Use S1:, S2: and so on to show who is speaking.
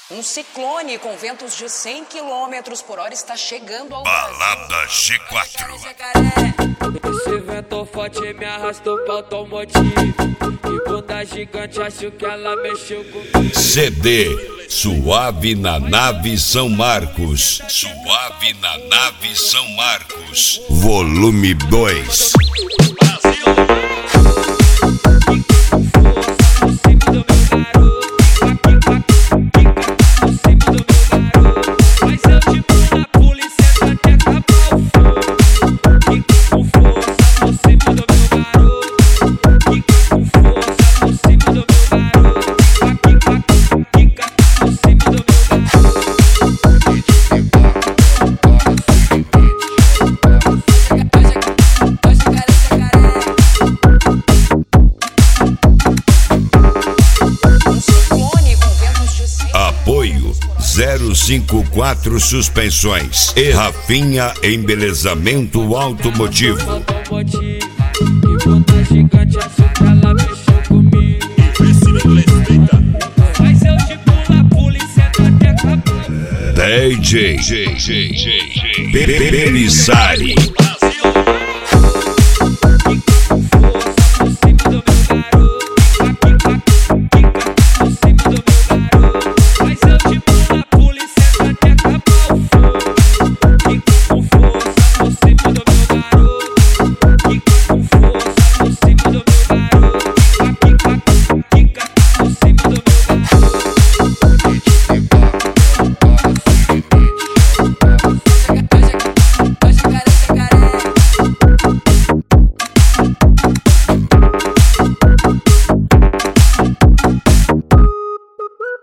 S1: Um ciclone com ventos de 100 km por hora está chegando ao
S2: Balada G4.
S3: Esse vento forte me arrastou pra automotivo. Que bunda gigante, acho que ela mexeu comigo.
S2: CD Suave na Nave São Marcos. Suave na Nave São Marcos. Volume 2. Apoio 054 Suspensões e Rafinha Embelezamento Automotivo.
S3: Que bunda gigante, acho que ela mexeu comigo. Mas eu te pulo, a polícia até acabou.
S2: DJ Belissari.